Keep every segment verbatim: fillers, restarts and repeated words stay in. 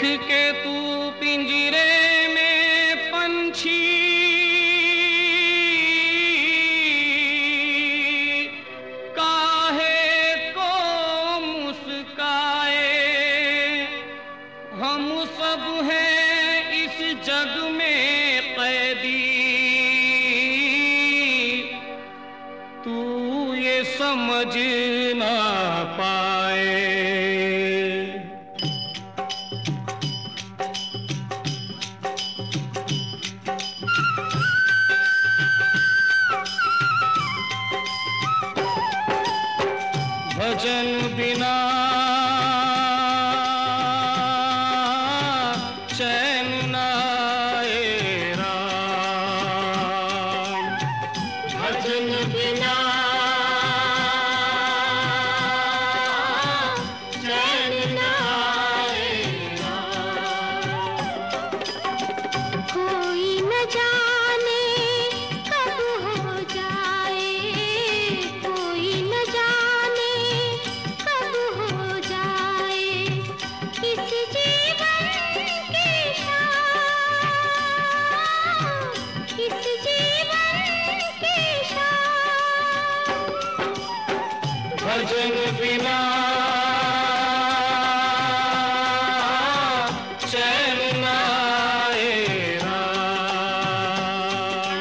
के तू पिंजरे में पंछी, काहे को मुस्काए। हम सब हैं इस जग में कैदी, तू ये समझ ना पाए। भजन बिना चैन न आए राम, भजन बिना चैन न आए राम। कोई न जाने कब हो जाए, कोई न जाने कब हो जाए इस जीवन की शाम, इस जीवन की शाम। भजन बिना चैन न आए राम।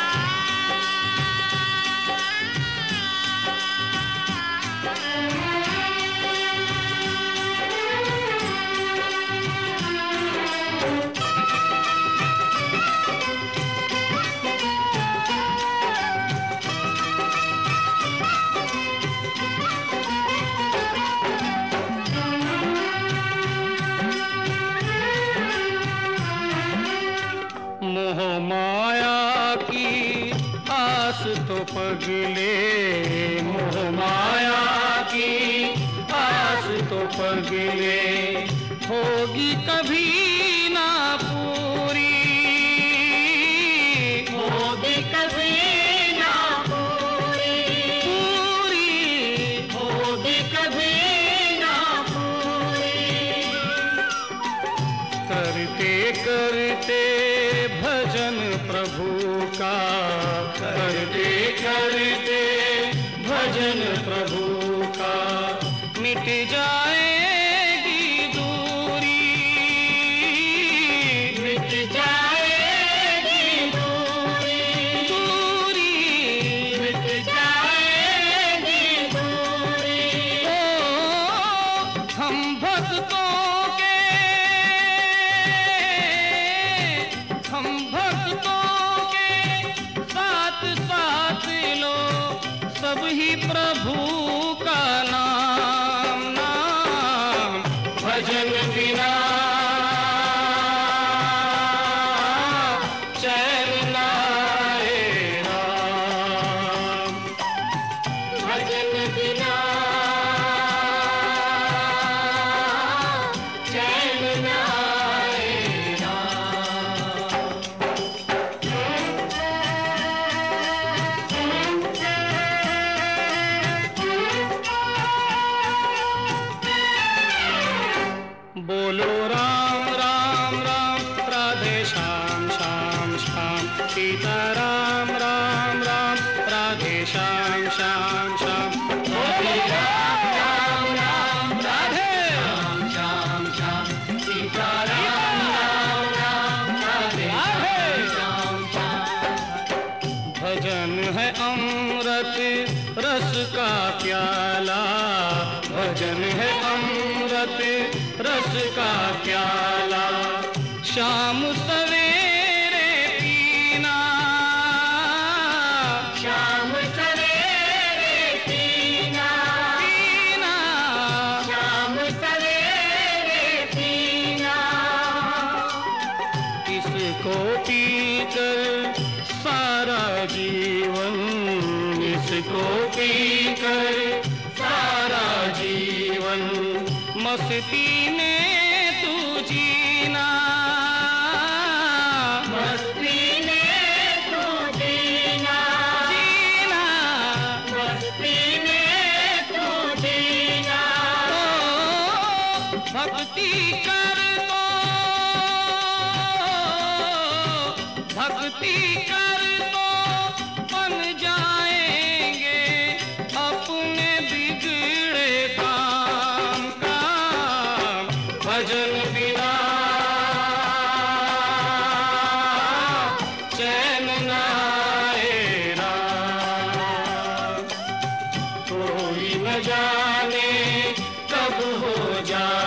मोह माया की आस तो पगले, मोह माया की आस तो पगले, होगी कभी ना पूरी, होगी कभी ना पूरी, पूरी होगी कभी ना पूरी। करते करते भजन प्रभु का, करते करते भजन प्रभु का, मिट जाएगी दूरी, मिट जाएगी दूरी, दूरी मिट जाएगी दूरी। ओ हम भक्तों के, हम भक्तों के साथ साथ लो सब ही प्रभु का नाम, नाम। भजन बिना चैन न आए राम, भजन बिना चैन न आए राम। बोलो राम राम राम, राधे श्याम श्याम श्याम, सीता राम राम राम, राधे श्याम श्याम श्याम। बोलो राम राम राम, राधे श्याम श्याम श्याम, सीता राम राम राम, राधे श्याम श्याम। भजन है अमृत रस का प्याला, भजन है अमृत रस का प्याला, शाम सवेरे पीना, शाम सवेरे पीना, पीना। शाम सवेरे पीना। इसको पीकर सारा जीवन, इसको पीकर सारा जीवन, मस्ती में तू जीना, मस्ती में तू जीना, जीना। मस्ती में तू जीना। ओ भक्ति कर तो भक्ति कर तो बन जाएंगे अपने बिगड़े काम का। भजन बिना चैन न आए राम, कोई न जाने कब हो जाए